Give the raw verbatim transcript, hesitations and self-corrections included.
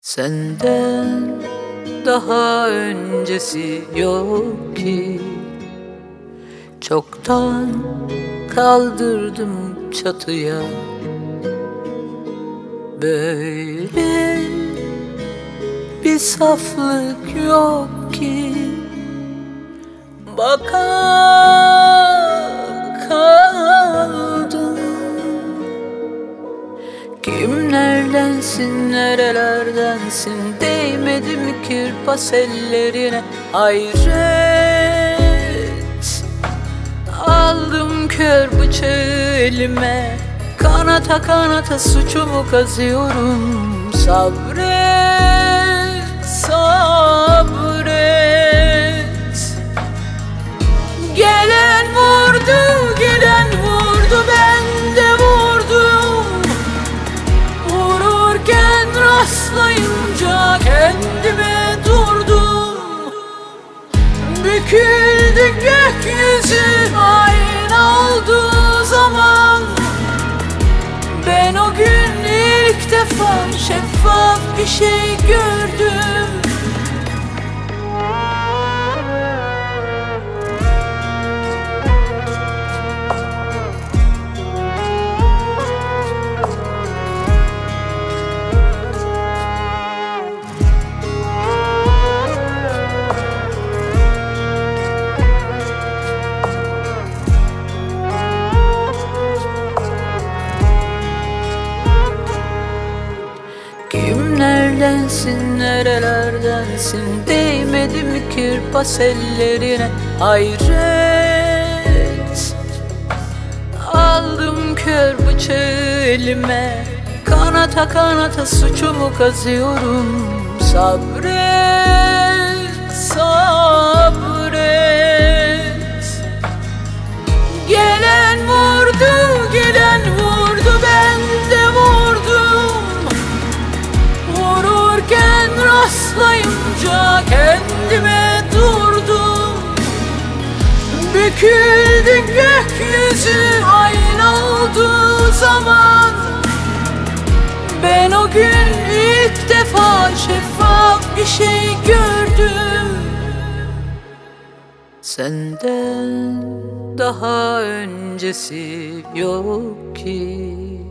Senden daha öncesi yok ki. Çoktan kaldırdım çatıya. Böyle bir saflık yok ki. Baka kaldım. Kimlerdensin, nerelerdensin? Değmedim kirpas ellerine. Hayret, aldım kör bıçağı elime. Kanata kanata suçumu kazıyorum. Sabret, sabret. Gelen vurdu, gelen vurdu, ben de vurdum. Vururken rastlayınca kendime durdum. Büküldü gökyüzü ayna olduğu zaman. Ben o gün ilk defa şeffaf bir şey gördüm. Kimlerdensin, nerelerdensin? Değmedim kirpas ellerine. Hayret, aldım kör bıçağı elime. Kanata kanata suçumu kazıyorum. Sabret, sabret. Gelen vurdu, gelen vurdu, ben de vurdum. Vururken rastlayınca kendime durdum. Büküldü gökyüzü ayna olduğu zaman. Ben o gün ilk defa şeffaf bir şey gördüm. Senden daha öncesi yok ki.